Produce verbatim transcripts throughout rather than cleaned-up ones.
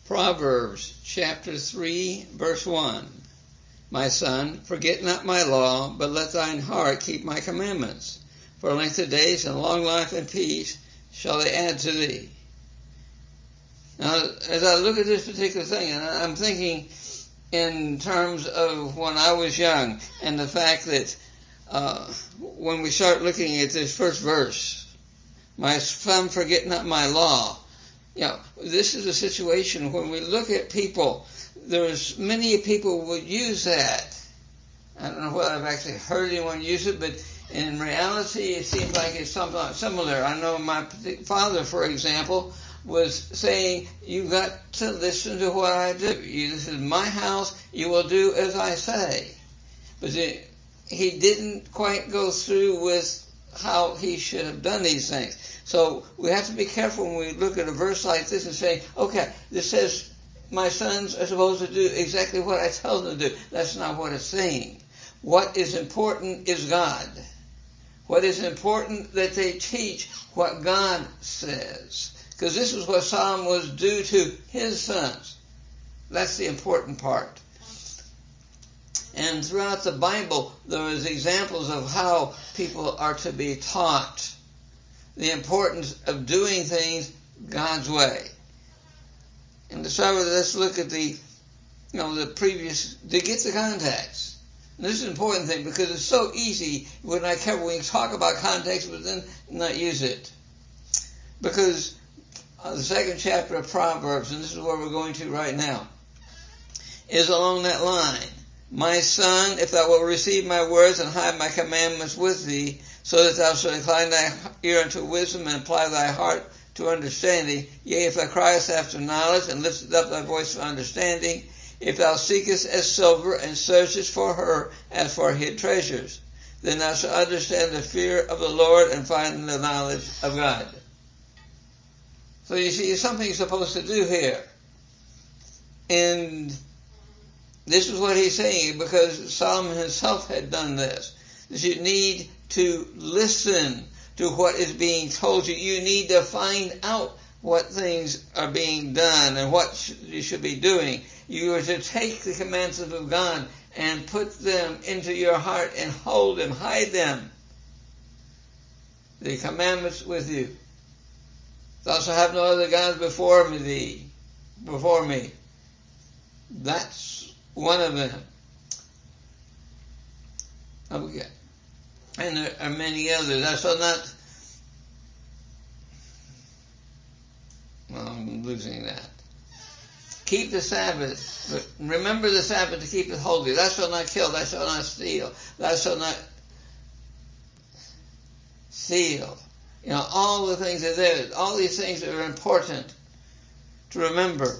Proverbs chapter three, verse one. My son, forget not my law, but let thine heart keep my commandments. For length of days and long life and peace shall they add to thee. Now, as I look at this particular thing, and I'm thinking in terms of when I was young, and the fact that uh, when we start looking at this first verse, my son, forget not my law. You know, this is a situation when we look at people, there's many people would use that. I don't know whether I've actually heard anyone use it, but in reality it seems like it's something similar. I know my father, for example, was saying, you got to listen to what I do. This is my house, you will do as I say. But he didn't quite go through with how he should have done these things. So we have to be careful when we look at a verse like this and say, okay, this says my sons are supposed to do exactly what I tell them to do. That's not what it's saying. What is important is God. What is important that they teach what God says. Because this is what Solomon was due to his sons. That's the important part. And throughout the Bible, there is examples of how people are to be taught the importance of doing things God's way. And to start with, let's look at the, you know, the previous, to get the context. And this is an important thing because it's so easy, we're not careful, we can talk about context but then not use it. Because uh, the second chapter of Proverbs, and this is where we're going to right now, is along that line. My son, if thou wilt receive my words and hide my commandments with thee, so that thou shalt incline thy ear unto wisdom and apply thy heart to understanding, yea, if thou criest after knowledge and liftest up thy voice for understanding, if thou seekest as silver and searchest for her as for hid treasures, then thou shalt understand the fear of the Lord and find the knowledge of God. So you see, there's something you're supposed to do here. And this is what he's saying, because Solomon himself had done this. That you need to listen to what is being told you. You need to find out what things are being done and what you should be doing. You are to take the commandments of God and put them into your heart and hold them, hide them. The commandments with you. Thou shalt have no other gods before me, thee, before me. That's one of them. Okay. And there are many others. I shall not, well, I'm losing that. Keep the Sabbath. Remember the Sabbath to keep it holy. Thou shalt not kill. Thou shalt not steal. Thou shalt not steal. You know, all the things are there. All these things are important to remember.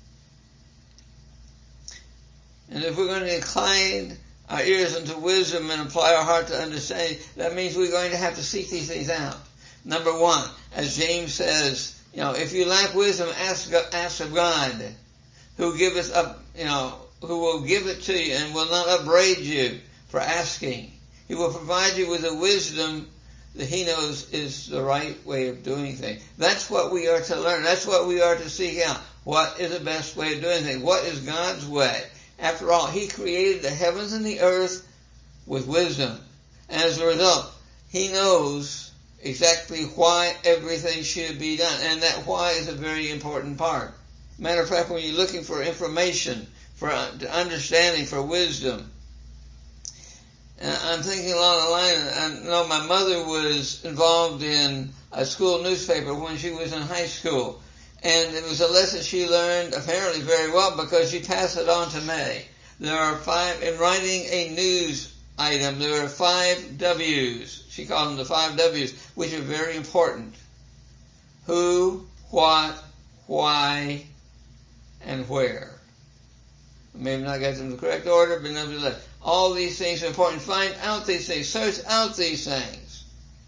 And if we're going to incline our ears unto wisdom and apply our heart to understanding, that means we're going to have to seek these things out. Number one, as James says, you know, if you lack wisdom, ask, ask of God, who giveth up, you know, who will give it to you and will not upbraid you for asking. He will provide you with the wisdom that he knows is the right way of doing things. That's what we are to learn. That's what we are to seek out. What is the best way of doing things? What is God's way? After all, he created the heavens and the earth with wisdom. And as a result, he knows exactly why everything should be done. And that why is a very important part. Matter of fact, when you're looking for information, for understanding, for wisdom, and I'm thinking along the line, I know my mother was involved in a school newspaper when she was in high school. And it was a lesson she learned apparently very well because she passed it on to me. There are five, in writing a news item, there are five W's. She called them the five W's, which are very important. Who, what, why, and where. Maybe not get them in the correct order, but nevertheless, all these things are important. Find out these things. Search out these things.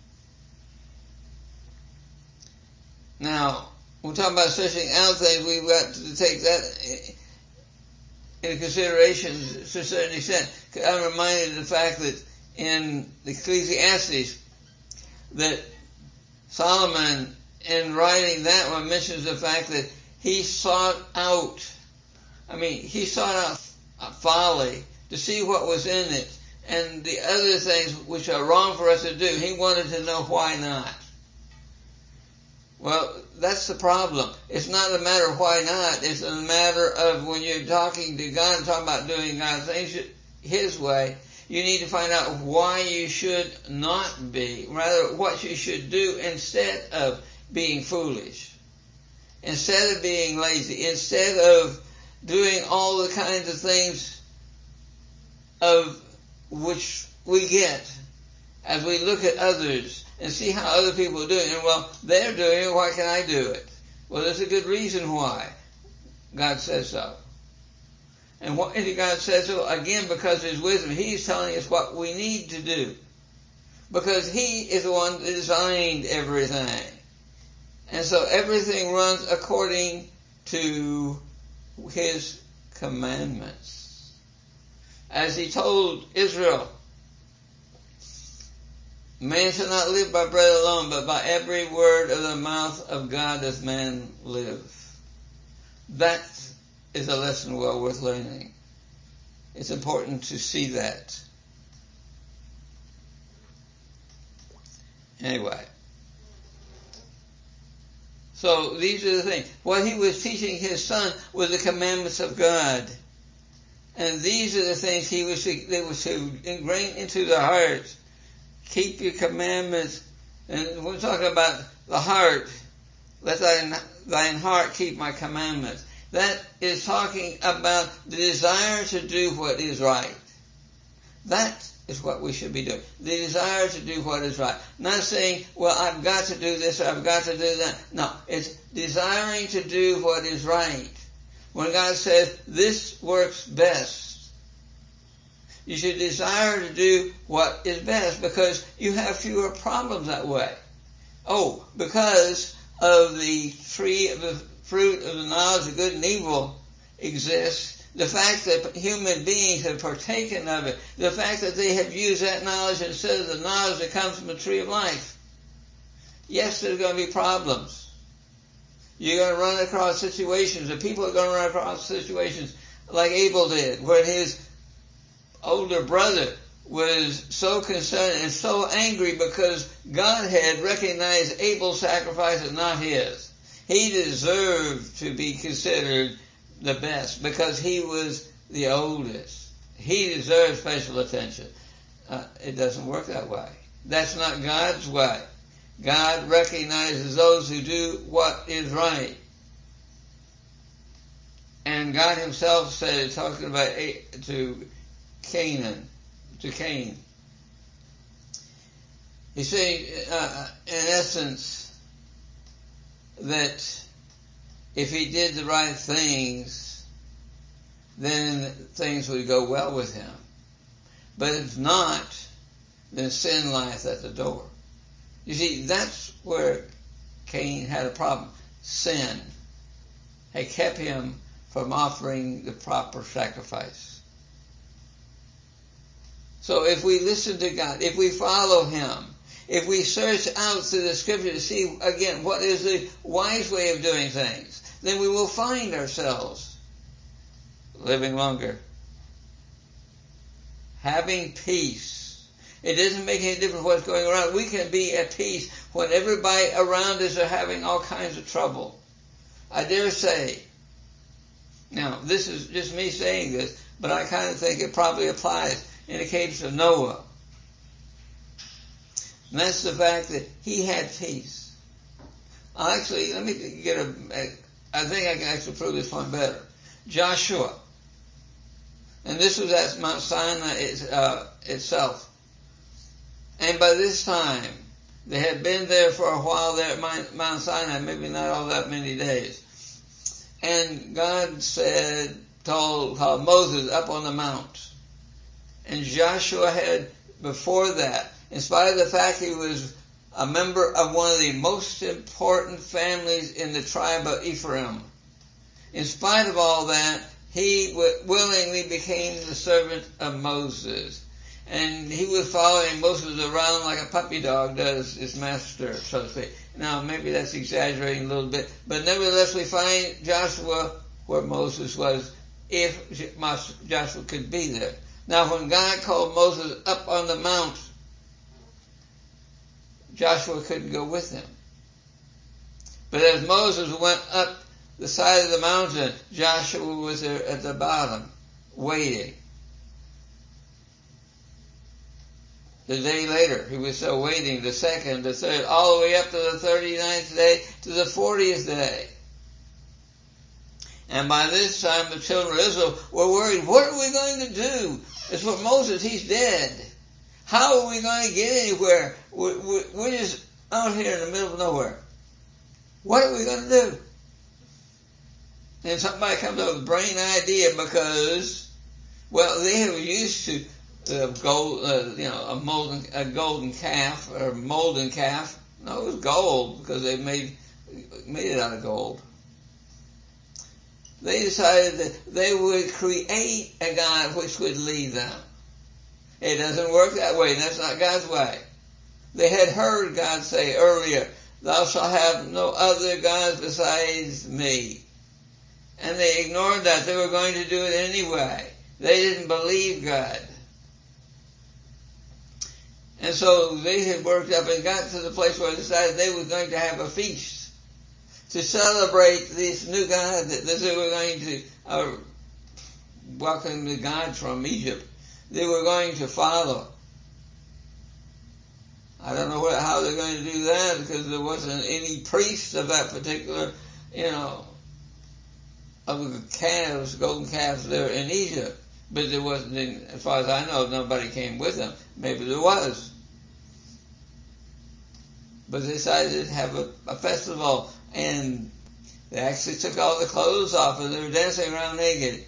Now, when we're talking about searching out things, we've got to take that into consideration to a certain extent. I'm reminded of the fact that in the Ecclesiastes, that Solomon, in writing that one, mentions the fact that he sought out, I mean, he sought out folly to see what was in it, and the other things which are wrong for us to do. He wanted to know why not. Well, that's the problem. It's not a matter of why not. It's a matter of when you're talking to God and talking about doing God's things His way, you need to find out why you should not be, rather what you should do instead of being foolish, instead of being lazy, instead of doing all the kinds of things of which we get as we look at others and see how other people are doing it. Well, they're doing it, why can't I do it? Well, there's a good reason why. God says so. And why did God say so? Again, because of His wisdom. He's telling us what we need to do. Because He is the one that designed everything. And so everything runs according to His commandments. As He told Israel, man shall not live by bread alone, but by every word of the mouth of God does man live. That is a lesson well worth learning. It's important to see that. Anyway. So these are the things. What He was teaching His Son was the commandments of God. And these are the things He was to, they were to ingrain into their hearts. Keep your commandments. And we're talking about the heart. Let thine, thine heart keep my commandments. That is talking about the desire to do what is right. That is what we should be doing. The desire to do what is right. Not saying, well, I've got to do this or I've got to do that. No, it's desiring to do what is right. When God says, this works best, you should desire to do what is best because you have fewer problems that way. Oh, because of the tree of the fruit of the knowledge of good and evil exists, the fact that human beings have partaken of it, the fact that they have used that knowledge instead of the knowledge that comes from the tree of life. Yes, there's going to be problems. You're going to run across situations, and people are going to run across situations like Abel did, where his older brother was so concerned and so angry because God had recognized Abel's sacrifice as not his. He deserved to be considered the best because he was the oldest. He deserved special attention. Uh, it doesn't work that way. That's not God's way. God recognizes those who do what is right. And God Himself said, talking about to Canaan, to Cain, He's saying, uh, in essence, that if he did the right things, then things would go well with him. But if not, then sin lieth at the door. You see, that's where Cain had a problem. Sin had kept him from offering the proper sacrifice. So if we listen to God, if we follow Him, if we search out through the Scripture to see, again, what is the wise way of doing things, then we will find ourselves living longer, having peace. It doesn't make any difference what's going around. We can be at peace when everybody around us are having all kinds of trouble. I dare say, now this is just me saying this, but I kind of think it probably applies in the case of Noah. And that's the fact that he had peace. Actually, let me get a, I think I can actually prove this point better. Joshua. And this was at Mount Sinai uh, itself. And by this time, they had been there for a while there at Mount Sinai, maybe not all that many days. And God said, told, told Moses up on the mount. And Joshua had, before that, in spite of the fact he was a member of one of the most important families in the tribe of Ephraim, in spite of all that, he willingly became the servant of Moses. And he was following Moses around like a puppy dog does his master, so to speak. Now, maybe that's exaggerating a little bit, but nevertheless we find Joshua where Moses was, if Joshua could be there. Now, when God called Moses up on the mount, Joshua couldn't go with him. But as Moses went up the side of the mountain, Joshua was there at the bottom, waiting. The day later, he was still waiting, the second, the third, all the way up to the thirty-ninth day, to the fortieth day. And by this time, the children of Israel were worried. What are we going to do? As for Moses, he's dead. How are we going to get anywhere? We're, we're just out here in the middle of nowhere. What are we going to do? And somebody comes up with a brain idea because, well, they were used to uh, gold, uh, you know, a molten, a golden calf or molten calf. No, it was gold because they made made it out of gold. They decided that they would create a God which would lead them. It doesn't work that way. That's not God's way. They had heard God say earlier, "Thou shalt have no other gods besides me." And they ignored that. They were going to do it anyway. They didn't believe God. And so they had worked up and got to the place where they decided they were going to have a feast to celebrate this new God that they were going to uh, welcome the gods from Egypt. They were going to follow. I don't know what, how they're going to do that because there wasn't any priest of that particular, you know, of the calves, golden calves there in Egypt. But there wasn't, as far as I know, nobody came with them. Maybe there was. But they decided to have a, a festival, and they actually took all the clothes off, and they were dancing around naked.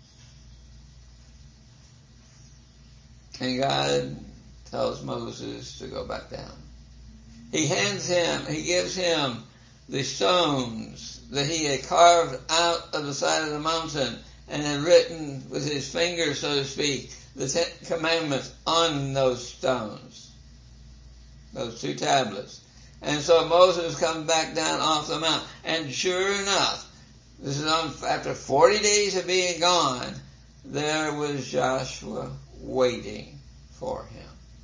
And God tells Moses to go back down. He hands him, he gives him the stones that he had carved out of the side of the mountain and had written with his fingers, so to speak, the Ten Commandments on those stones, those two tablets. And so Moses comes back down off the mount, and sure enough, this is on after forty days of being gone, there was Joshua waiting for him.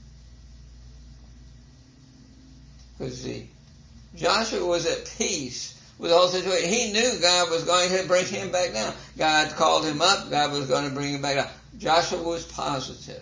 Because see, Joshua was at peace with the whole situation. He knew God was going to bring him back down. God called him up. God was going to bring him back down. Joshua was positive.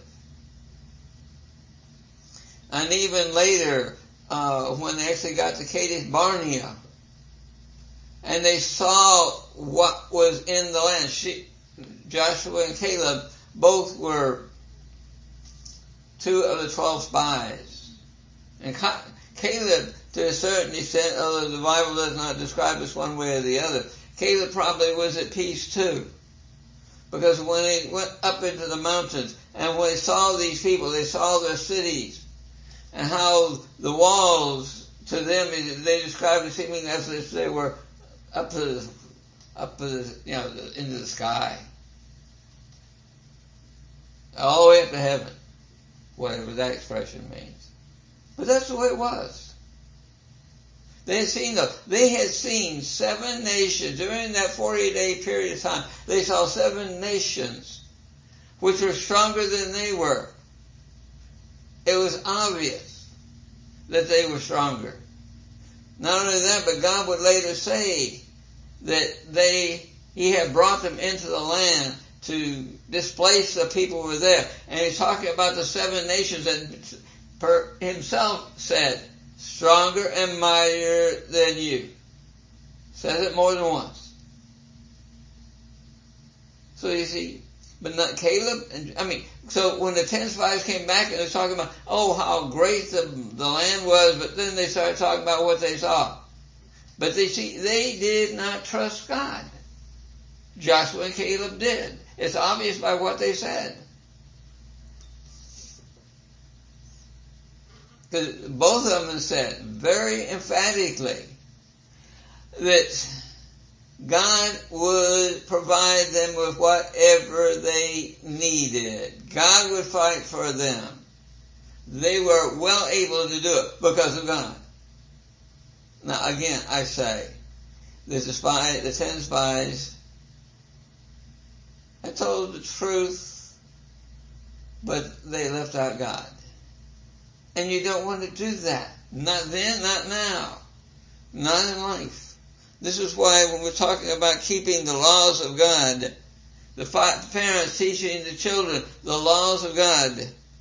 And even later, uh, when they actually got to Kadesh Barnea, and they saw what was in the land, she, Joshua and Caleb both were two of the twelve spies. And Caleb, to a certain extent, although the Bible does not describe us one way or the other, Caleb probably was at peace too. Because when they went up into the mountains and when they saw these people, they saw their cities and how the walls to them, they described it seeming as if they were up to the, up to the, you know, into the sky. All the way up to heaven. Whatever that expression means. But that's the way it was. They had seen the, they had seen seven nations during that forty-day period of time. They saw seven nations which were stronger than they were. It was obvious that they were stronger. Not only that, but God would later say that they, He had brought them into the land to displace the people who were there. And He's talking about the seven nations, and per Himself said, stronger and mightier than you. Says it more than once. So you see, but not Caleb, and I mean, so when the ten spies came back and they're talking about, oh, how great the, the land was, but then they started talking about what they saw. But they see, they did not trust God. Joshua and Caleb did. It's obvious by what they said. Because both of them said very emphatically that God would provide them with whatever they needed. God would fight for them. They were well able to do it because of God. Now again, I say, the spy, the ten spies, I told the truth, but they left out God. And you don't want to do that. Not then, not now. Not in life. This is why when we're talking about keeping the laws of God, the parents teaching the children the laws of God,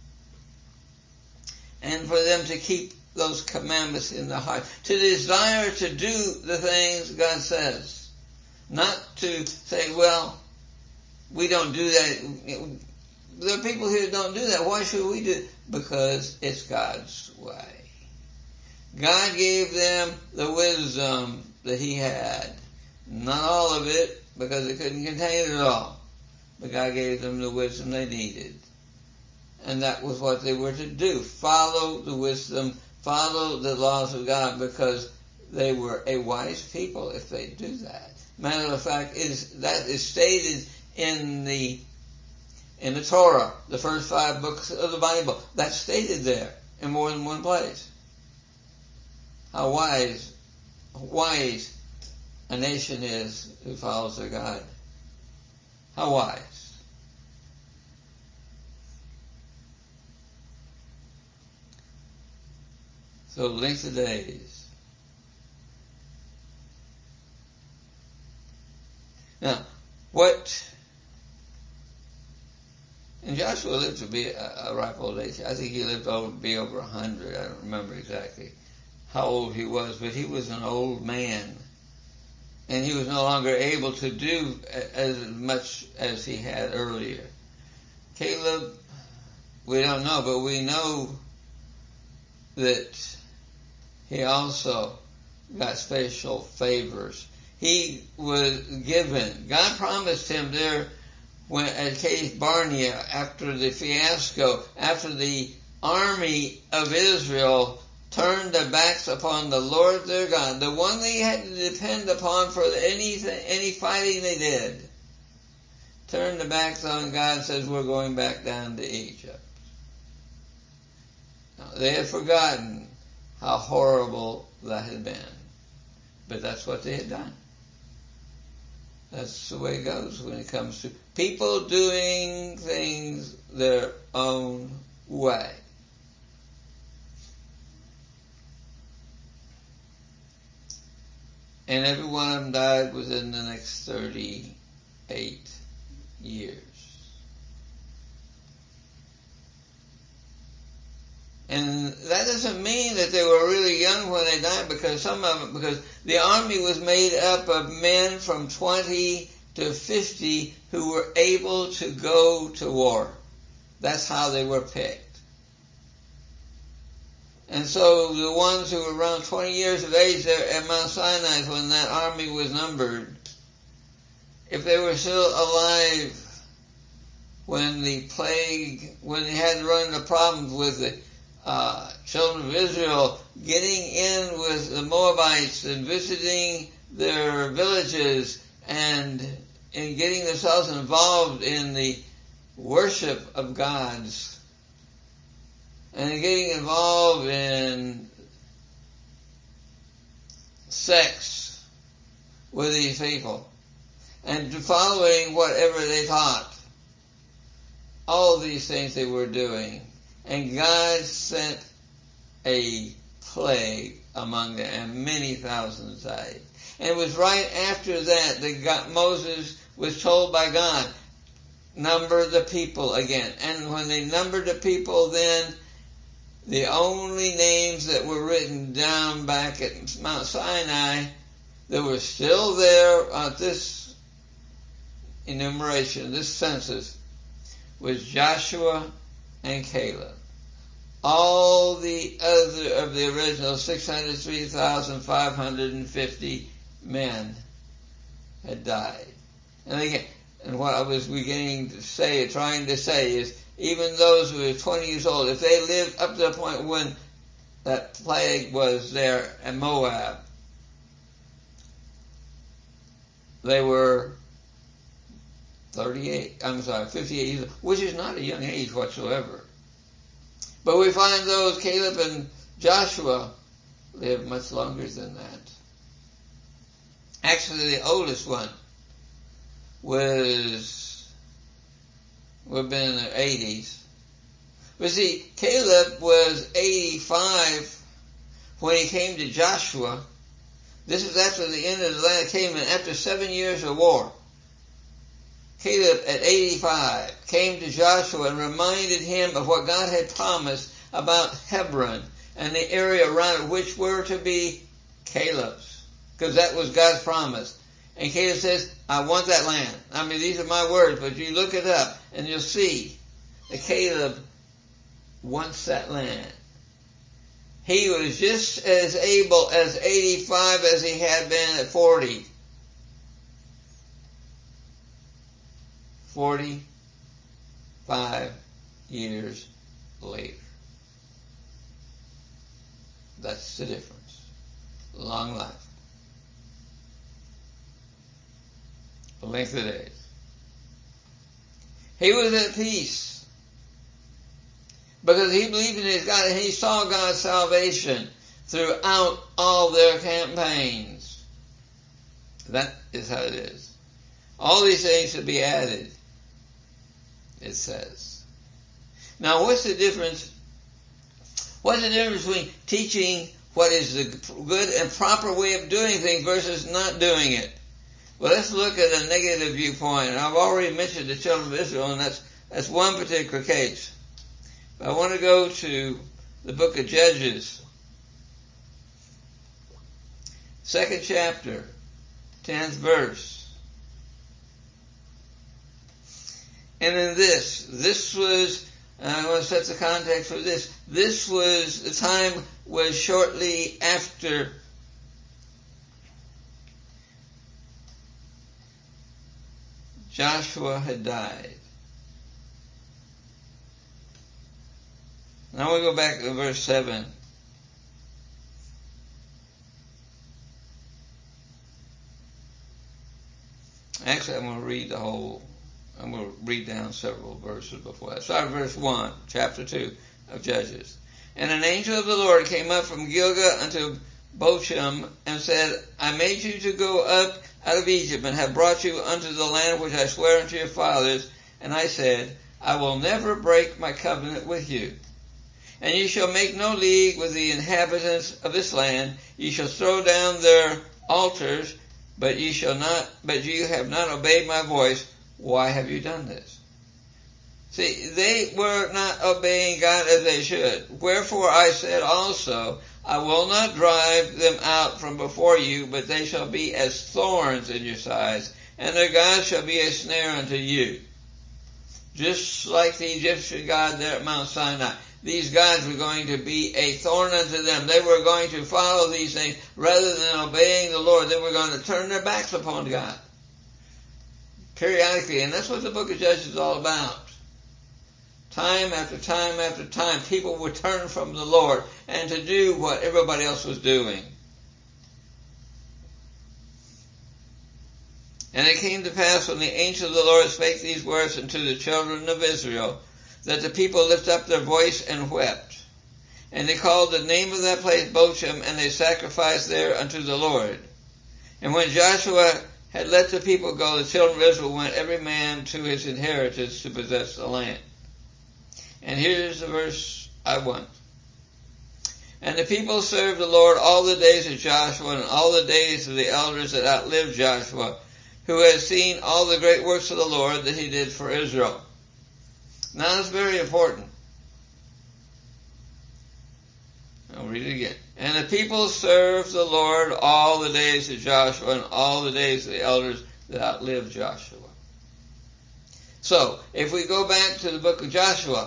and for them to keep those commandments in their heart, to desire to do the things God says, not to say, well, we don't do that. There are people here who don't do that. Why should we do it? Because it's God's way. God gave them the wisdom that He had. Not all of it, because it couldn't contain it all. But God gave them the wisdom they needed. And that was what they were to do. Follow the wisdom, follow the laws of God, because they were a wise people if they do that. Matter of fact, is that is stated in the in the Torah, the first five books of the Bible. That's stated there in more than one place. How wise, wise a nation is who follows their God. How wise. So length of days. Now, what... And Joshua lived to be a, a ripe old age. I think he lived to be over a hundred. I don't remember exactly how old he was, but he was an old man. And he was no longer able to do as much as he had earlier. Caleb, we don't know, but we know that he also got special favors. He was given, God promised him there when at Kadesh Barnea, after the fiasco, after the army of Israel turned their backs upon the Lord their God, the one they had to depend upon for anything, any fighting they did, turned their backs on God and says, we're going back down to Egypt. Now, they had forgotten how horrible that had been. But that's what they had done. That's the way it goes when it comes to people doing things their own way. And every one of them died within the next thirty-eight years. And that doesn't mean that they were really young when they died, because some of them, because the army was made up of men from twenty to fifty who were able to go to war. That's how they were picked. And so the ones who were around twenty years of age there at Mount Sinai when that army was numbered, if they were still alive when the plague, when they had to run into problems with the Uh, children of Israel getting in with the Moabites and visiting their villages and in getting themselves involved in the worship of gods and getting involved in sex with these people and following whatever they taught. All of these things they were doing. And God sent a plague among them, and many thousands died. And it was right after that that God, Moses was told by God, number the people again. And when they numbered the people, then the only names that were written down back at Mount Sinai that were still there at this enumeration, this census, was Joshua and Caleb. All the other of the original six hundred three thousand five hundred fifty men had died. And again, and what I was beginning to say, trying to say is, even those who were twenty years old, if they lived up to the point when that plague was there in Moab, they were thirty-eight, I'm sorry, fifty-eight years old, which is not a young age whatsoever. But we find those, Caleb and Joshua, lived much longer than that. Actually, the oldest one was, would have been in their eighties. But see, Caleb was eighty-five when he came to Joshua. This is after the end of the land came in, after seven years of war. Caleb, at eighty-five, came to Joshua and reminded him of what God had promised about Hebron and the area around it, which were to be Caleb's, because that was God's promise. And Caleb says, I want that land. I mean, these are my words, but you look it up and you'll see that Caleb wants that land. He was just as able as eighty-five as he had been at forty. Forty-five years later. That's the difference. Long life. The length of days. He was at peace because he believed in his God and he saw God's salvation throughout all their campaigns. That is how it is. All these things should be added, it says. Now, what's the difference? What's the difference between teaching what is the good and proper way of doing things versus not doing it? Well, let's look at a negative viewpoint. And I've already mentioned the children of Israel, and that's that's one particular case. But I want to go to the book of Judges, second chapter, tenth verse. And in this, this was, and I want to set the context for this, this was, the time was shortly after Joshua had died. Now we go back to verse seven. Actually, I'm going to read the whole, I'm going to read down several verses before that. Start at verse one, chapter two of Judges. And an angel of the Lord came up from Gilgal unto Bochim and said, I made you to go up out of Egypt and have brought you unto the land which I swear unto your fathers. And I said, I will never break my covenant with you. And ye shall make no league with the inhabitants of this land. Ye shall throw down their altars, but ye shall not, but you have not obeyed my voice. Why have you done this? See, they were not obeying God as they should. Wherefore I said also, I will not drive them out from before you, but they shall be as thorns in your sides, and their God shall be a snare unto you. Just like the Egyptian God there at Mount Sinai. These gods were going to be a thorn unto them. They were going to follow these things rather than obeying the Lord. They were going to turn their backs upon God periodically. And that's what the book of Judges is all about. Time after time after time, people would turn from the Lord and to do what everybody else was doing. And it came to pass when the angel of the Lord spake these words unto the children of Israel, that the people lift up their voice and wept. And they called the name of that place Bochim, and they sacrificed there unto the Lord. And when Joshua had let the people go, the children of Israel went every man to his inheritance to possess the land. And here's the verse I want. And the people served the Lord all the days of Joshua and all the days of the elders that outlived Joshua, who had seen all the great works of the Lord that he did for Israel. Now that's very important. I'll read it again. And the people served the Lord all the days of Joshua and all the days of the elders that outlived Joshua. So, if we go back to the book of Joshua,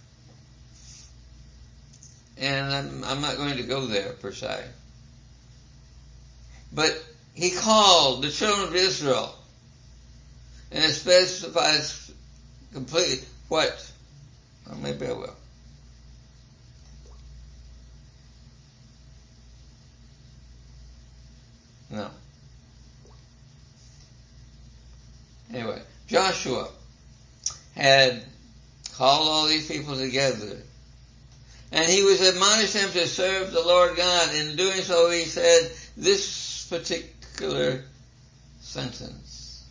and I'm, I'm not going to go there per se, but he called the children of Israel, and it specifies completely what, well, maybe I will. No. Anyway, Joshua had called all these people together, And he was admonished them to serve the Lord God. In doing so, he said this particular sentence.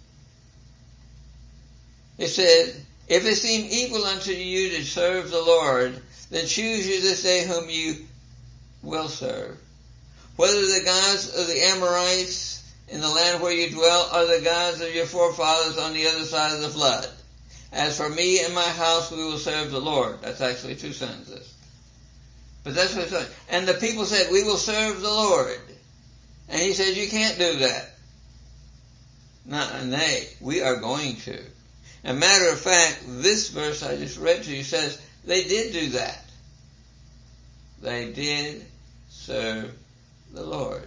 It said, if it seem equal unto you to serve the Lord, then choose you this day whom you will serve. Whether the gods of the Amorites in the land where you dwell, or the gods of your forefathers on the other side of the flood. As for me and my house, we will serve the Lord. That's actually two sentences. But that's what it's saying. And the people said, we will serve the Lord. And he said, you can't do that. No, nay, we are going to. As a matter of fact, this verse I just read to you says they did do that. They did serve the Lord.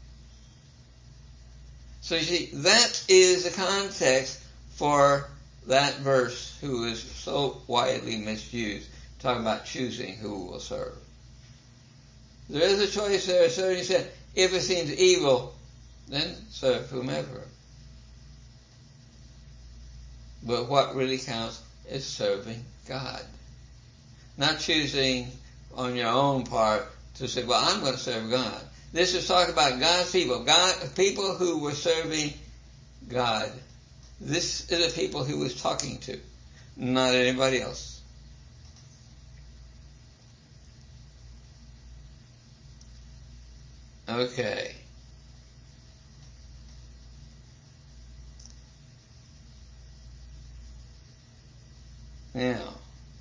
So you see, that is the context for that verse, who is so widely misused, talking about choosing who will serve. There is a choice there. So he said, if it seems evil, then serve whomever. But what really counts is serving God. Not choosing on your own part to say, well, I'm going to serve God. This is talking about God's people. God, people who were serving God. This is the people he was talking to, not anybody else. Okay. Now,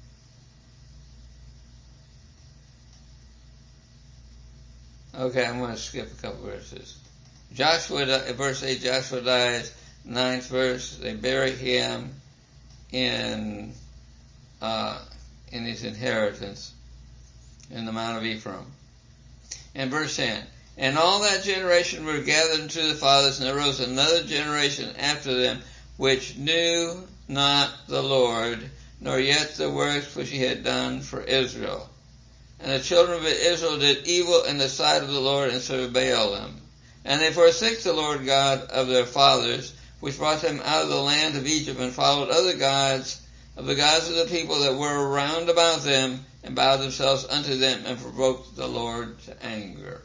okay, I'm going to skip a couple verses. Joshua, verse eight, Joshua dies. Ninth verse, they bury him in uh, in his inheritance in the Mount of Ephraim. And verse ten, and all that generation were gathered unto the fathers, and there arose another generation after them, which knew not the Lord, nor yet the works which he had done for Israel. And the children of Israel did evil in the sight of the Lord, and served Baalim. And they forsook the Lord God of their fathers, which brought them out of the land of Egypt, and followed other gods of the gods of the people that were round about them, and bowed themselves unto them, and provoked the Lord to anger.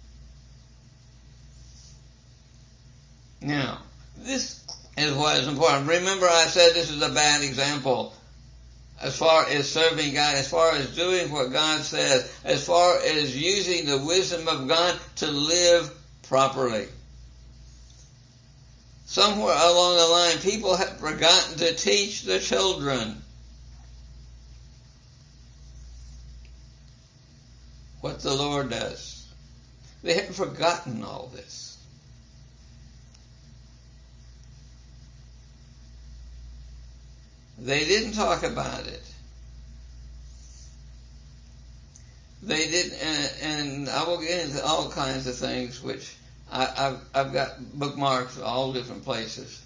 Now, this is what is important. Remember, I said this is a bad example as far as serving God, as far as doing what God says, as far as using the wisdom of God to live properly. Somewhere along the line, people have forgotten to teach their children what the Lord does. They have forgotten all this. They didn't talk about it. They didn't, and, and I will get into all kinds of things which I, I've, I've got bookmarks all different places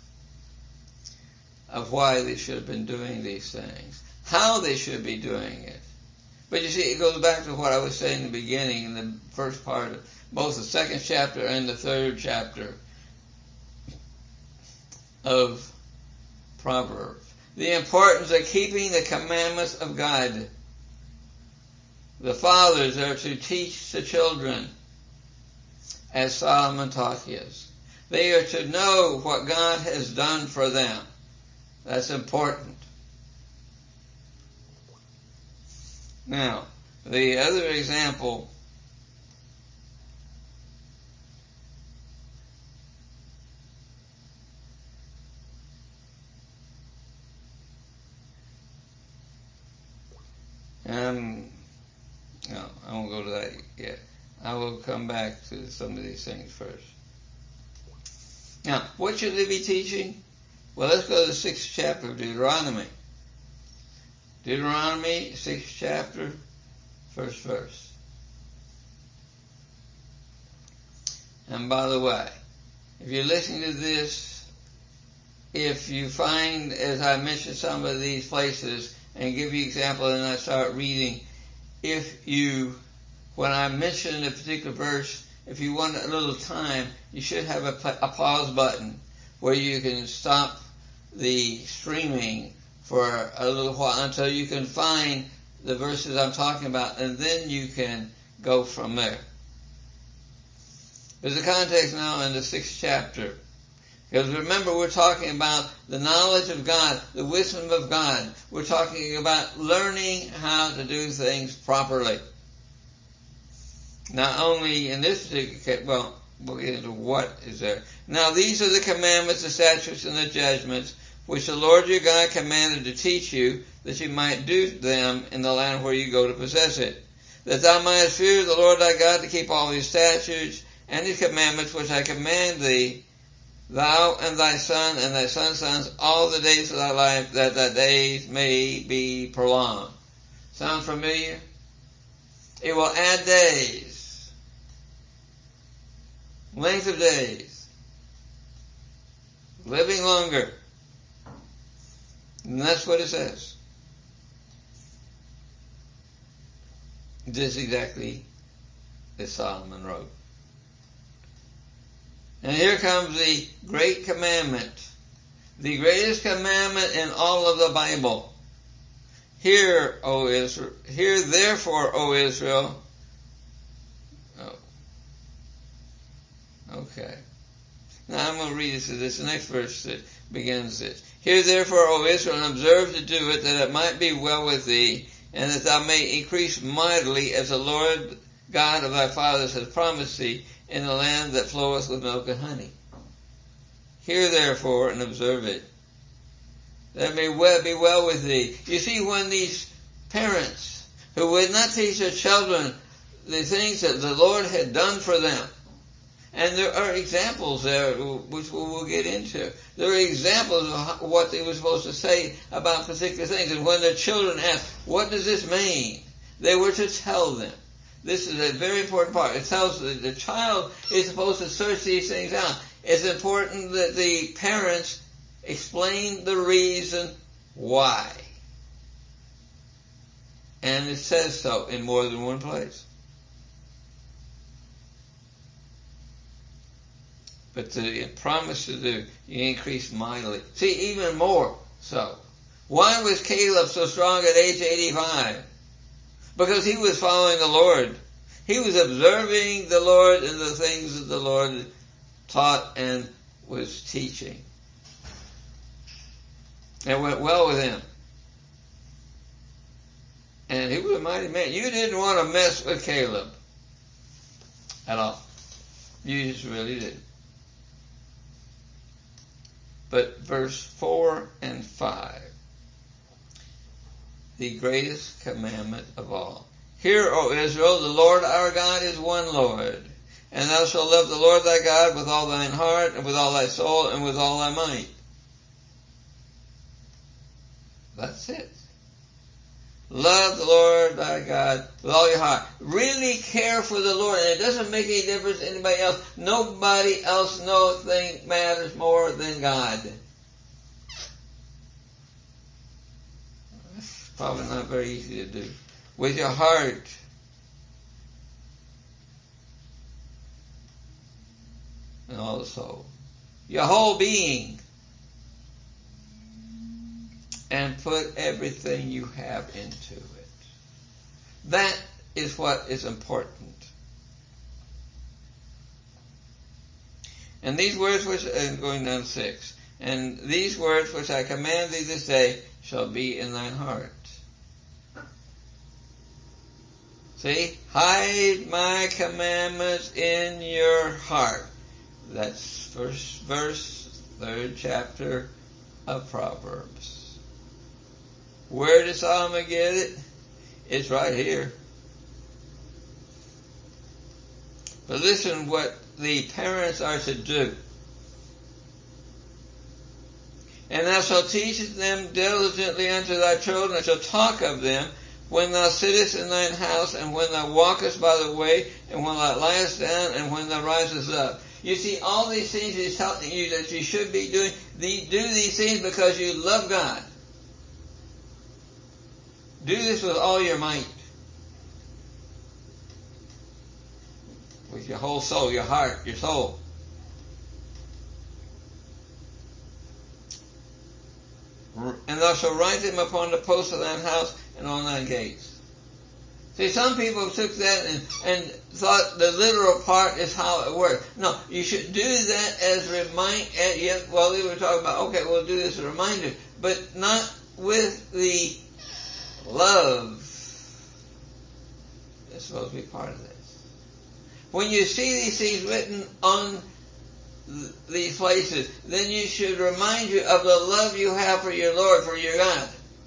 of why they should have been doing these things, how they should be doing it. But you see, it goes back to what I was saying in the beginning, in the first part of both the second chapter and the third chapter of Proverbs. The importance of keeping the commandments of God. The fathers are to teach the children, as Solomon taught his. They are to know what God has done for them. That's important. Now, the other example um no, I won't go to that yet. I will come back to some of these things first. Now, what should they be teaching? Well, let's go to the sixth chapter of Deuteronomy. Deuteronomy, sixth chapter, first verse. And by the way, if you're listening to this, if you find, as I mentioned some of these places, and give you example, and I start reading, if you, when I mention a particular verse, if you want a little time, you should have a, a pause button where you can stop the streaming for a little while until you can find the verses I'm talking about, and then you can go from there. There's a context now in the sixth chapter. Because remember, we're talking about the knowledge of God, the wisdom of God. We're talking about learning how to do things properly. Not only in this particular case, well, we'll get into what is there. Now these are the commandments, the statutes, and the judgments, which the Lord your God commanded to teach you, that you might do them in the land where you go to possess it. That thou mightest fear the Lord thy God, to keep all these statutes and these commandments which I command thee, thou and thy son and thy son's sons, all the days of thy life, that thy days may be prolonged. Sound familiar? It will add days. Length of days. Living longer. And that's what it says. This exactly as Solomon wrote. And here comes the great commandment. The greatest commandment in all of the Bible. Hear, O Israel, hear therefore, O Israel. Oh. Okay. Now I'm going to read this. This the next verse that begins this. Hear therefore, O Israel, and observe to do it, that it might be well with thee, and that thou may increase mightily, as the Lord God of thy fathers has promised thee, in the land that floweth with milk and honey. Hear therefore and observe it, that it may well be well with thee. You see, when these parents who would not teach their children the things that the Lord had done for them, and there are examples there which we will get into. There are examples of what they were supposed to say about particular things. And when their children asked, what does this mean? They were to tell them. This is a very important part. It tells that the child is supposed to search these things out. It's important that the parents explain the reason why. And it says so in more than one place. But the promise to do, you increase mightily. See, even more so. Why was Caleb so strong at age eighty-five? Because he was following the Lord. He was observing the Lord and the things that the Lord taught and was teaching. It went well with him. And he was a mighty man. You didn't want to mess with Caleb at all. You just really didn't. But verse four and five, the greatest commandment of all. Hear, O Israel, the Lord our God is one Lord, and thou shalt love the Lord thy God with all thine heart, and with all thy soul, and with all thy might. That's it. Love the Lord thy God with all your heart. Really care for the Lord, and it doesn't make any difference to anybody else. Nobody else knows thing matters more than God. That's probably not very easy to do. With your heart. And all the soul. Your whole being. And put everything you have into it. That is what is important. And these words which, and going down six, and these words which I command thee this day shall be in thine heart. See? Hide my commandments in your heart. That's first verse, third chapter of Proverbs. Where did Solomon get it? It's right here. But listen what the parents are to do. And thou shalt teach them diligently unto thy children, and shalt talk of them when thou sittest in thine house, and when thou walkest by the way, and when thou liest down, and when thou risest up. You see, all these things he's telling you that you should be doing. The, do these things because you love God. Do this with all your might. With your whole soul, your heart, your soul. And thou shalt write them upon the posts of thine house and on thine gates. See, some people took that and, and thought the literal part is how it works. No, you should do that as remind. As, well, they were talking about, okay, we'll do this as a reminder, but not with the love that's supposed to be part of this. When you see these things written on th- these places, then you should remind you of the love you have for your Lord, for your God.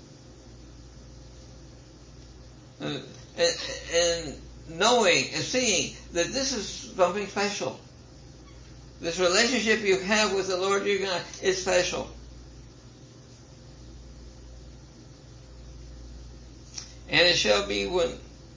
Uh, And, and knowing and seeing that this is something special. This relationship you have with the Lord your God is special. And it shall be when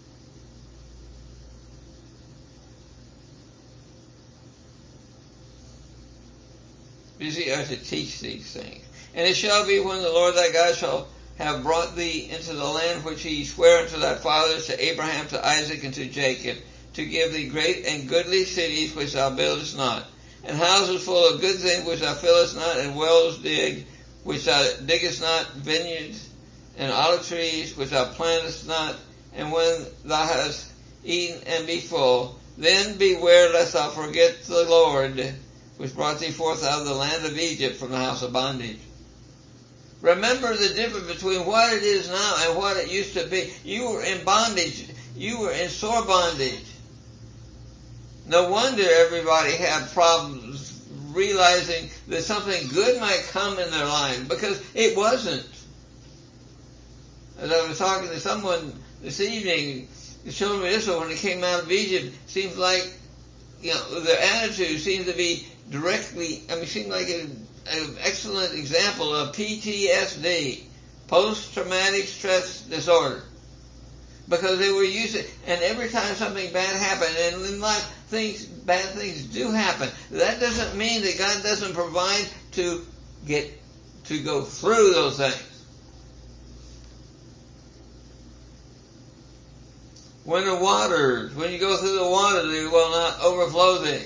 you see, I have to teach these things. And it shall be when the Lord thy God shall have brought thee into the land which he sware unto thy fathers, to Abraham, to Isaac, and to Jacob, to give thee great and goodly cities which thou buildest not, and houses full of good things which thou fillest not, and wells dig which thou diggest not, vineyards and olive trees which thou plantest not, and when thou hast eaten and be full, then beware lest thou forget the Lord, which brought thee forth out of the land of Egypt from the house of bondage. Remember the difference between what it is now and what it used to be. You were in bondage. You were in sore bondage. No wonder everybody had problems realizing that something good might come in their life, because it wasn't. As I was talking to someone this evening, the children of Israel, when they came out of Egypt, seems like, you know, their attitude seemed to be directly, I mean, seemed like a an excellent example of P T S D, post-traumatic stress disorder, because they were used to, and every time something bad happened, and in life things, bad things do happen, that doesn't mean that God doesn't provide to get, to go through those things. When the waters, when you go through the water, they will not overflow thee.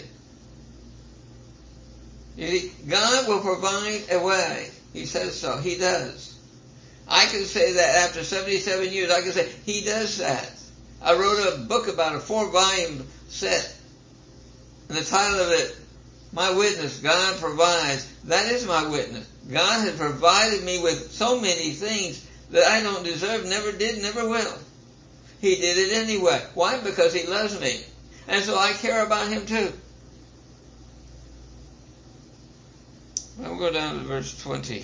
You see, God will provide a way. He says so. He does. I can say that after seventy-seven years, I can say He does that. I wrote a book about a four-volume set, and the title of it, My Witness, God Provides. That is my witness. God has provided me with so many things that I don't deserve, never did, never will. He did it anyway. Why? Because He loves me. And so I care about Him too. We'll go down to verse twenty.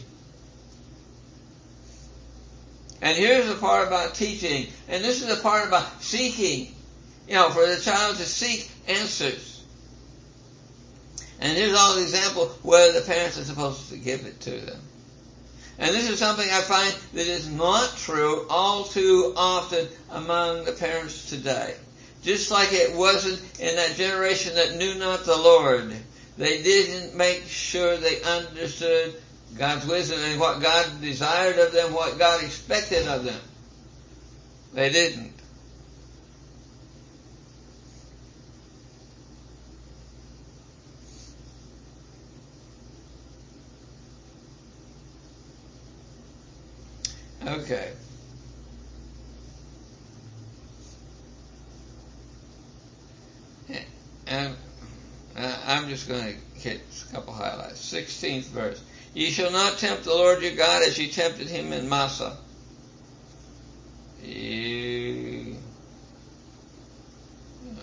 And here's the part about teaching. And this is the part about seeking. You know, for the child to seek answers. And here's all the example where the parents are supposed to give it to them. And this is something I find that is not true all too often among the parents today. Just like it wasn't in that generation that knew not the Lord. They didn't make sure they understood God's wisdom and what God desired of them, what God expected of them. They didn't. Okay. And Uh, I'm just going to hit a couple highlights. sixteenth verse. Ye shall not tempt the Lord your God as ye tempted him in Massah. You, no.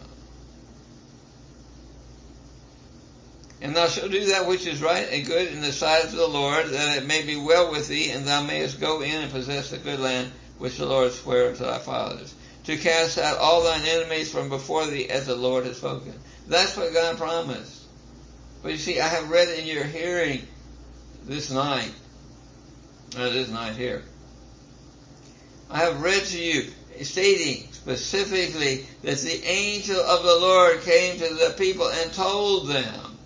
And thou shalt do that which is right and good in the sight of the Lord, that it may be well with thee, and thou mayest go in and possess the good land which the Lord sware unto thy fathers, to cast out all thine enemies from before thee, as the Lord has spoken. That's what God promised. But you see, I have read in your hearing this night, or this night here, I have read to you stating specifically that the angel of the Lord came to the people and told them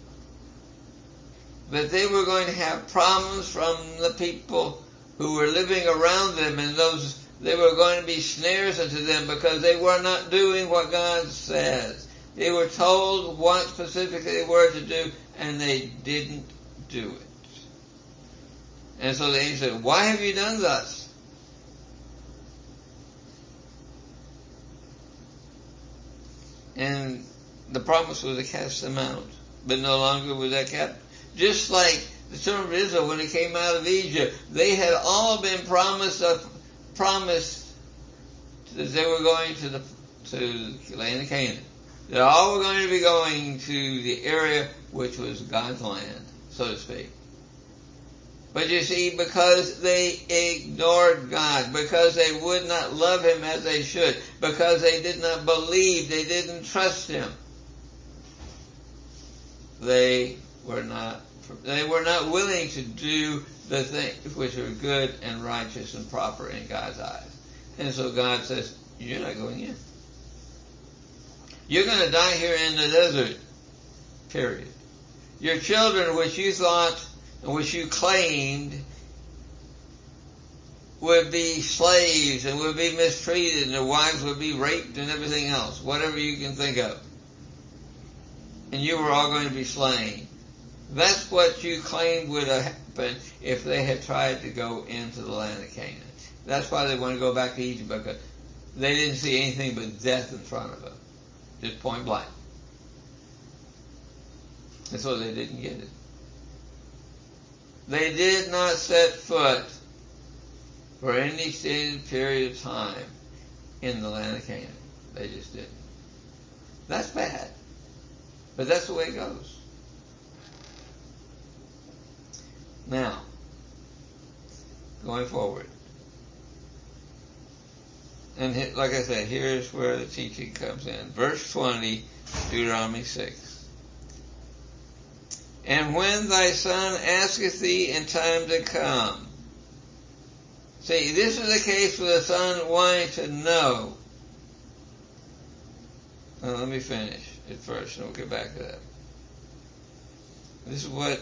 that they were going to have problems from the people who were living around them, and those they were going to be snares unto them because they were not doing what God says. They were told what specifically they were to do, and they didn't do it. And so the angel said, why have you done thus? the promise was to cast them out, but no longer was that kept. Just like the children of Israel, when they came out of Egypt, they had all been promised of, promised that they were going to the to the land of Canaan. They all were going to be going to the area which was God's land, so to speak. But you see, because they ignored God, because they would not love Him as they should, because they did not believe, they didn't trust Him, they were not they were not willing to do the things which were good and righteous and proper in God's eyes. And so God says, you're not going in. You're going to die here in the desert, period. Your children, which you thought and which you claimed would be slaves and would be mistreated and their wives would be raped and everything else, whatever you can think of. And you were all going to be slain. That's what you claimed would have happened if they had tried to go into the land of Canaan. That's why they want to go back to Egypt, because they didn't see anything but death in front of them. Just point blank. And so they didn't get it. They did not set foot for any extended period of time in the land of Canaan. They just didn't. That's bad. But that's the way it goes. Now, going forward. And like I said, here's where the teaching comes in. Verse twenty, Deuteronomy six. And when thy son asketh thee in time to come. See, this is the case with the son wanting to know. Now, let me finish it first, and we'll get back to that. This is what,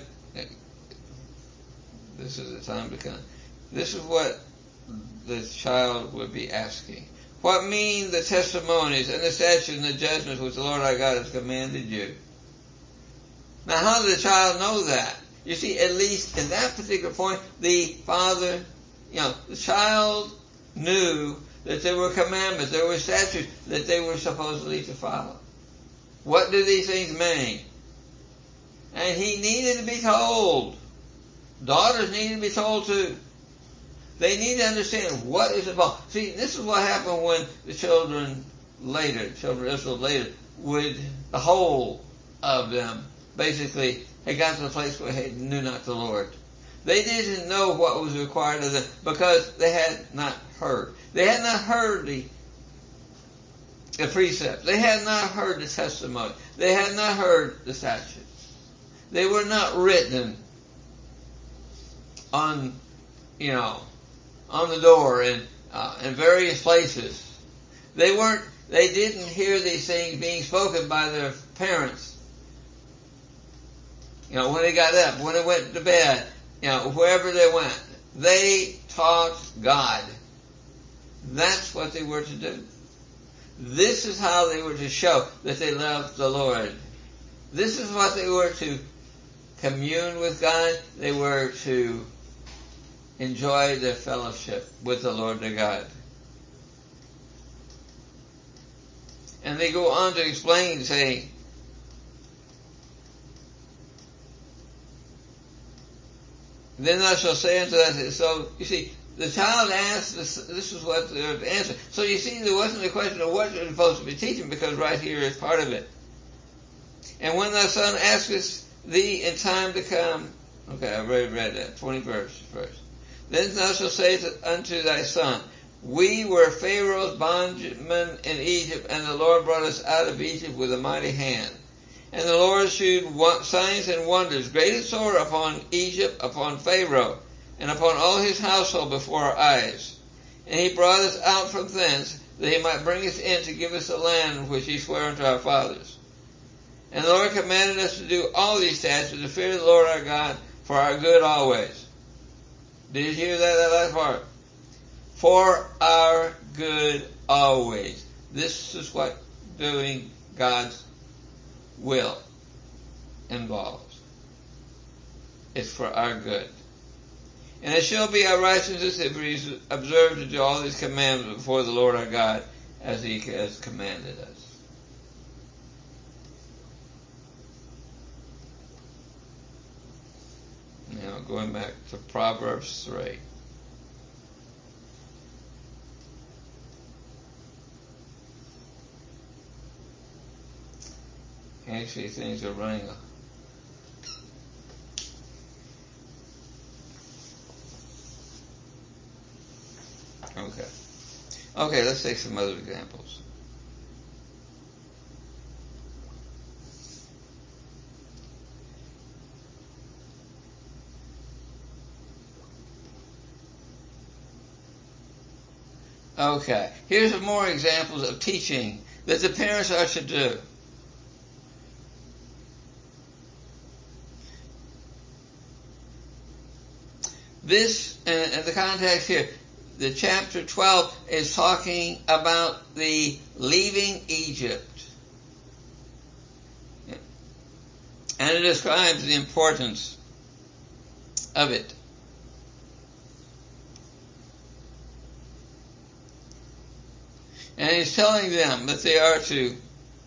this is the time to come. This is what the child would be asking. What mean the testimonies and the statutes and the judgments which the Lord our God has commanded you? Now, how does the child know that? You see, at least in that particular point, the father, you know, the child knew that there were commandments, there were statutes that they were supposedly to follow. What do these things mean? And he needed to be told. Daughters needed to be told too. They need to understand what is involved. See, this is what happened when the children later, the children of Israel later, would, the whole of them, basically, had gotten to the place where they knew not the Lord. They didn't know what was required of them because they had not heard. They had not heard the, the precepts. They had not heard the testimony. They had not heard the statutes. They were not written on, you know, on the door and uh, in various places. They weren't. They didn't hear these things being spoken by their parents. You know, when they got up, when they went to bed, you know, wherever they went, they taught God. That's what they were to do. This is how they were to show that they loved the Lord. This is what they were to commune with God. They were to enjoy their fellowship with the Lord their God. And they go on to explain, saying, then thou shalt say unto that. So, you see, the child asked, this, this is what the answer. So you see, there wasn't a question of what you're supposed to be teaching, because right here is part of it. And when thy son asketh thee in time to come, okay, I already read that, twenty verse first. Then thou shalt say to, unto thy son, we were Pharaoh's bondmen in Egypt, and the Lord brought us out of Egypt with a mighty hand. And the Lord shewed signs and wonders, great and sore, upon Egypt, upon Pharaoh, and upon all his household before our eyes. And he brought us out from thence, that he might bring us in to give us the land which he sware unto our fathers. And the Lord commanded us to do all these statutes, to fear the Lord our God, for our good always. Did you hear that, that last part? For our good always. This is what doing God's will involves. It's for our good. And it shall be our righteousness if we observe to do all these commandments before the Lord our God, as he has commanded us. I'm going back to Proverbs three. Actually, things are running. Okay. Okay, let's take some other examples. Okay, here's some more examples of teaching that the parents are to do. This, in the context here, the chapter twelve is talking about the leaving Egypt. And it describes the importance of it. And he's telling them that they are to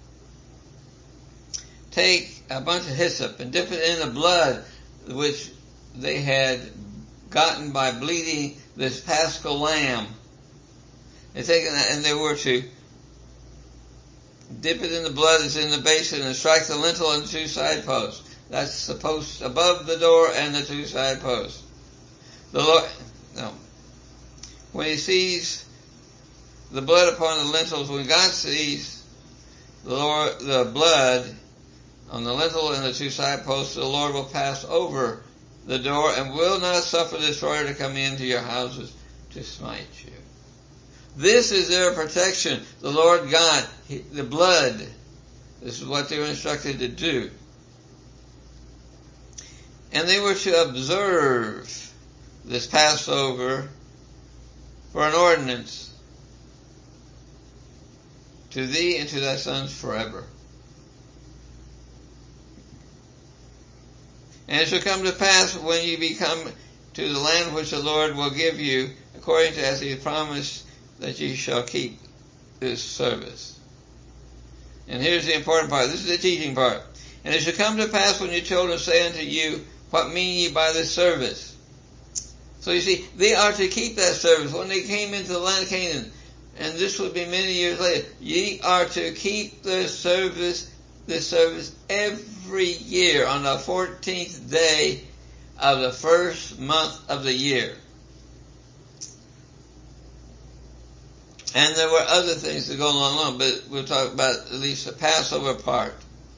take a bunch of hyssop and dip it in the blood which they had gotten by bleeding this paschal lamb. They taken that and they were to dip it in the blood that's in the basin and strike the lintel and the two side posts. That's the post above the door and the two side posts. The Lord, no. When he sees the blood upon the lintels, when God sees the Lord, the blood on the lintel and the two side posts, the Lord will pass over the door and will not suffer the destroyer to come into your houses to smite you. This is their protection. The Lord God, the blood, this is what they were instructed to do. And they were to observe this Passover for an ordinance to thee and to thy sons forever. And it shall come to pass when you be come to the land which the Lord will give you, according to as he promised, that ye shall keep this service. And here's the important part. This is the teaching part. And it shall come to pass when your children say unto you, what mean ye by this service? So you see, they are to keep that service. When they came into the land of Canaan, and this would be many years later, ye are to keep the service, this service every year on the fourteenth day of the first month of the year. And there were other things that go along, but we'll talk about at least the Passover part.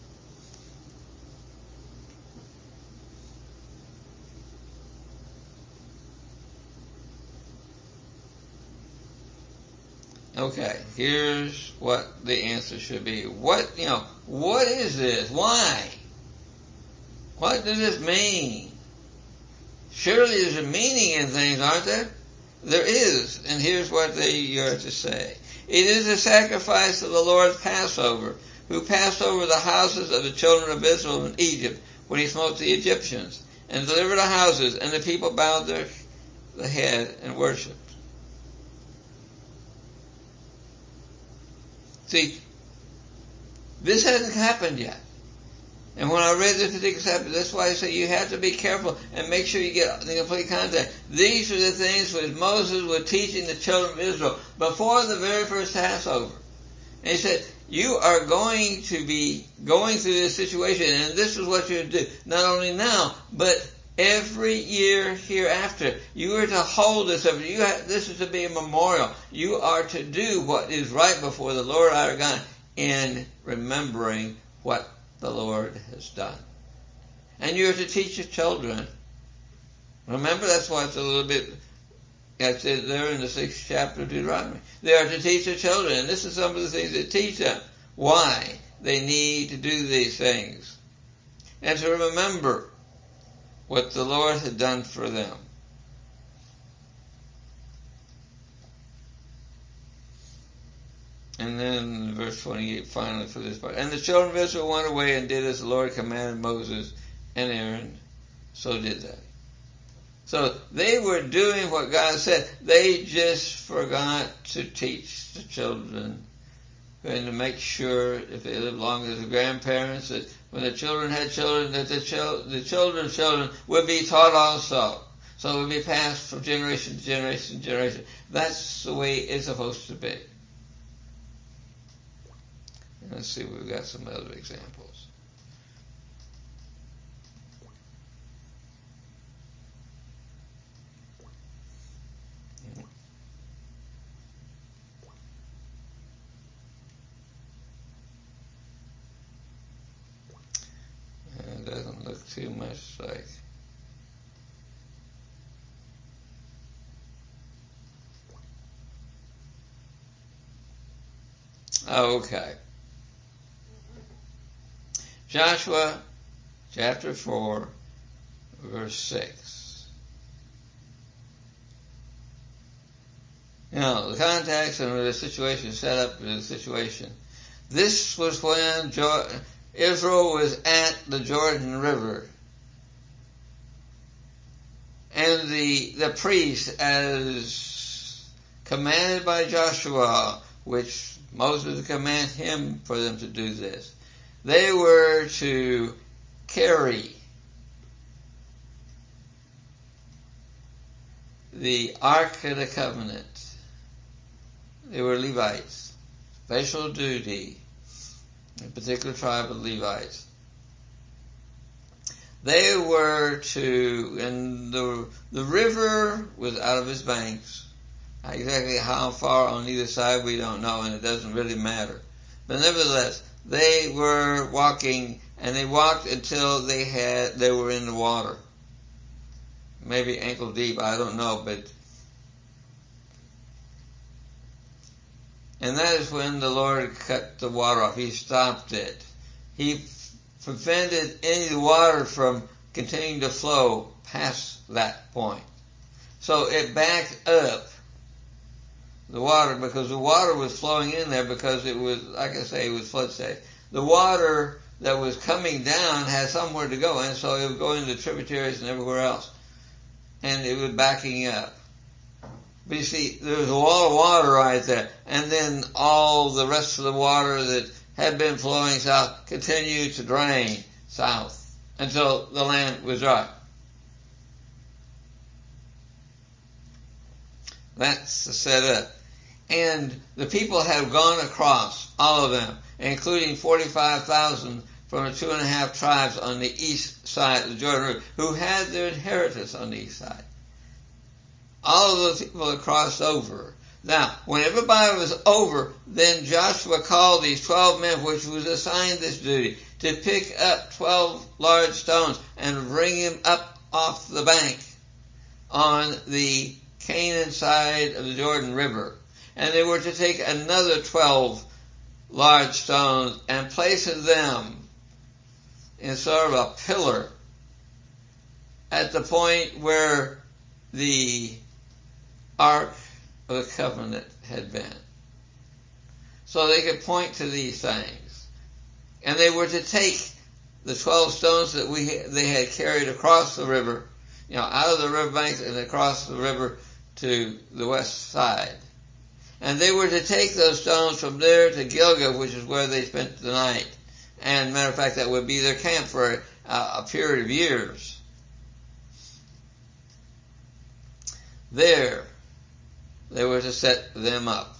Okay, here's what the answer should be. What, you know, what is this? Why? What does this mean? Surely there's a meaning in things, aren't there? There is, and here's what they are to say. It is a sacrifice of the Lord's Passover, who passed over the houses of the children of Israel in Egypt when he smote the Egyptians, and delivered the houses, and the people bowed their the head and worshipped. See, this hasn't happened yet. And when I read this particular chapter, that's why I say you have to be careful and make sure you get the complete context. These are the things which Moses was teaching the children of Israel before the very first Passover. And he said, you are going to be going through this situation, and this is what you're to do. Not only now, but every year hereafter. You are to hold this up. You have, this is to be a memorial. You are to do what is right before the Lord our God in remembering what the Lord has done. And you are to teach your children. Remember, that's why it's a little bit, that's it there in the sixth chapter of Deuteronomy. They are to teach their children, and this is some of the things that teach them why they need to do these things. And to remember what the Lord had done for them. And then verse twenty-eight, finally for this part. And the children of Israel went away and did as the Lord commanded Moses and Aaron. So did they. So they were doing what God said. They just forgot to teach the children and to make sure, if they lived long as the grandparents, that when the children had children, that the, chil- the children's children would be taught also. So it would be passed from generation to generation to generation. That's the way it's supposed to be. And let's see, we've got some other examples. It doesn't look too much like. Okay. Joshua chapter four, verse six. Now, the context and the situation set up the situation. This was when Israel was at the Jordan River. And the, the priests, as commanded by Joshua, which Moses commanded him for them to do this, they were to carry the Ark of the Covenant. They were Levites. Special duty. A particular tribe of Levites. They were to, and the, the river was out of its banks. Exactly how far on either side we don't know, and it doesn't really matter. But nevertheless, they were walking, and they walked until they had they were in the water. Maybe ankle deep, I don't know, but and that is when the Lord cut the water off. He stopped it. He prevented any of the water from continuing to flow past that point. So it backed up the water, because the water was flowing in there, because it was, like I say, it was flood safe. The water that was coming down had somewhere to go, and so it would go into tributaries and everywhere else. And it was backing up. But you see, there was a wall of water right there, and then all the rest of the water that had been flowing south continued to drain south until the land was dry. That's the setup. And the people have gone across, all of them, including forty-five thousand from the two and a half tribes on the east side of the Jordan River, who had their inheritance on the east side. All of those people had crossed over. Now, when everybody was over, then Joshua called these twelve men, which was assigned this duty, to pick up twelve large stones and bring them up off the bank on the Canaan side of the Jordan River. And they were to take another twelve large stones and place them in sort of a pillar at the point where the Ark of the Covenant had been. So they could point to these things. And they were to take the twelve stones that we they had carried across the river, you know, out of the riverbanks and across the river to the west side. And they were to take those stones from there to Gilgal, which is where they spent the night. And matter of fact, that would be their camp for a, a period of years. There, they were to set them up.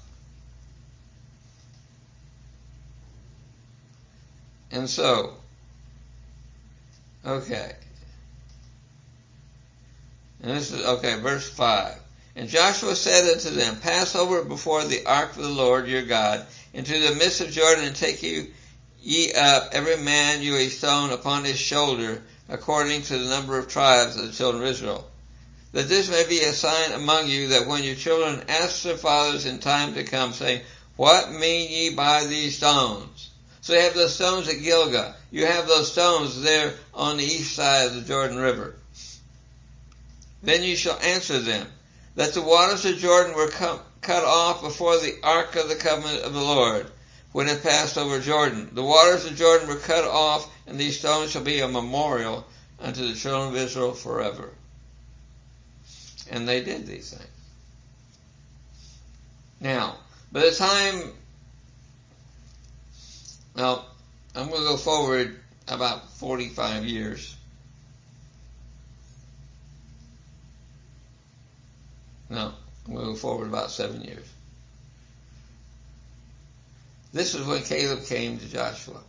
And so, okay. And this is, okay, verse five. And Joshua said unto them, Pass over before the ark of the Lord your God into the midst of Jordan, and take you ye up, every man you a stone upon his shoulder, according to the number of tribes of the children of Israel. That this may be a sign among you, that when your children ask their fathers in time to come, saying, What mean ye by these stones? So you have those stones at Gilgal. You have those stones there on the east side of the Jordan River. Then you shall answer them, that the waters of Jordan were come, cut off before the ark of the covenant of the Lord, when it passed over Jordan. The waters of Jordan were cut off, and these stones shall be a memorial unto the children of Israel forever. And they did these things. Now, by the time, now, I'm going to go forward about forty-five years. No, move forward about seven years. This is when Caleb came to Joshua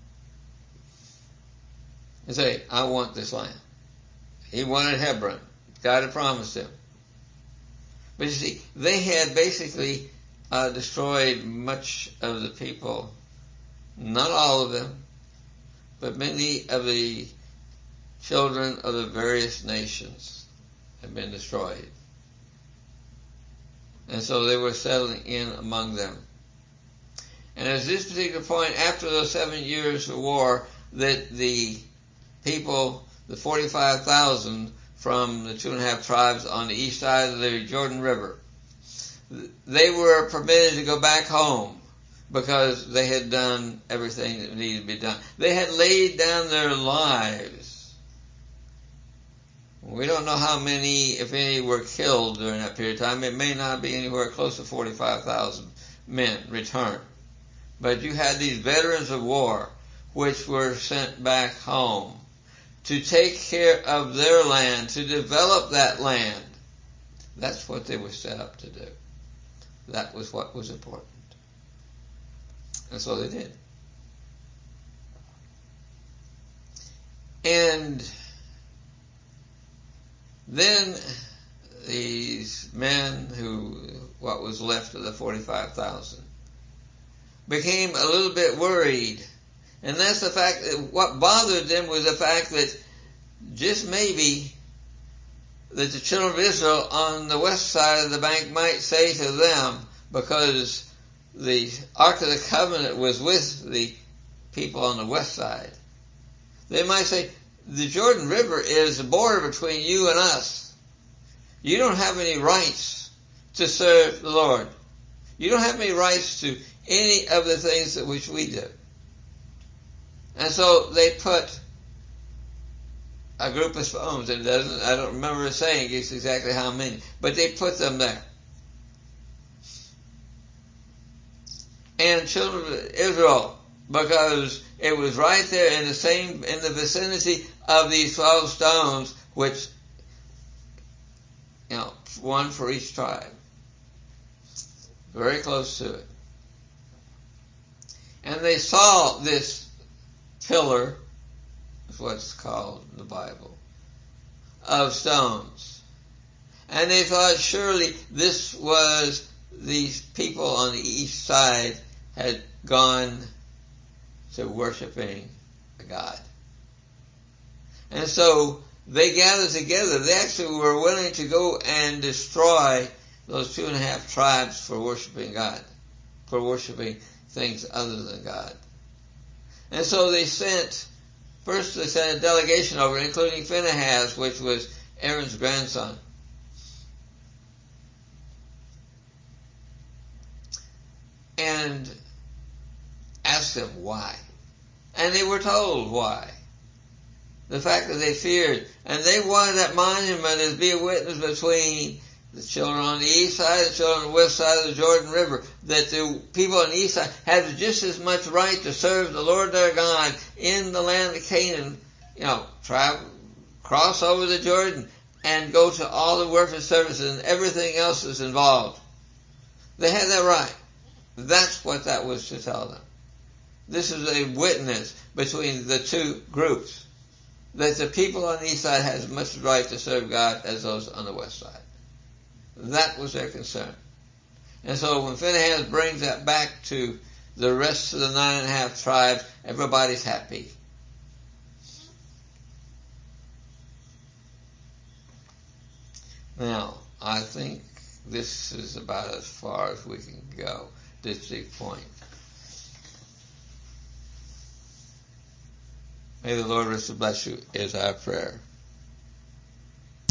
and said, I want this land. He wanted Hebron. God had promised him. But you see, they had basically uh, destroyed much of the people, not all of them, but many of the children of the various nations had been destroyed. And so they were settling in among them. And at this particular point, after those seven years of war, that the people, the forty-five thousand from the two and a half tribes on the east side of the Jordan River, they were permitted to go back home because they had done everything that needed to be done. They had laid down their lives. We don't know how many, if any, were killed during that period of time. It may not be anywhere close to forty-five thousand men returned. But you had these veterans of war which were sent back home to take care of their land, to develop that land. That's what they were set up to do. That was what was important. And so they did. And then these men who, what was left of the forty-five thousand, became a little bit worried. And that's the fact that what bothered them was the fact that just maybe that the children of Israel on the west side of the bank might say to them, because the Ark of the Covenant was with the people on the west side, they might say, the Jordan River is the border between you and us. You don't have any rights to serve the Lord. You don't have any rights to any of the things that which we do. And so they put a group of stones, and doesn't, I don't remember saying exactly how many, but they put them there. And children of Israel, because it was right there in the same, in the vicinity of these twelve stones, which, you know, one for each tribe. Very close to it. And they saw this pillar, is what it's called in the Bible, of stones. And they thought surely this was these people on the east side had gone to worshiping a god. And so they gathered together. They actually were willing to go and destroy those two and a half tribes for worshiping God, for worshiping things other than God. And so they sent, first they sent a delegation over, including Phinehas, which was Aaron's grandson. And asked them why. And they were told why. The fact that they feared. And they wanted that monument to be a witness between the children on the east side and the children on the west side of the Jordan River. That the people on the east side had just as much right to serve the Lord their God in the land of Canaan. You know, travel, cross over the Jordan and go to all the worship services and everything else that's involved. They had that right. That's what that was to tell them. This is a witness between the two groups. That the people on the east side had as much right to serve God as those on the west side. That was their concern. And so when Phinehas brings that back to the rest of the nine and a half tribes, everybody's happy. Now, I think this is about as far as we can go, this big point. May the Lord richly bless you is our prayer.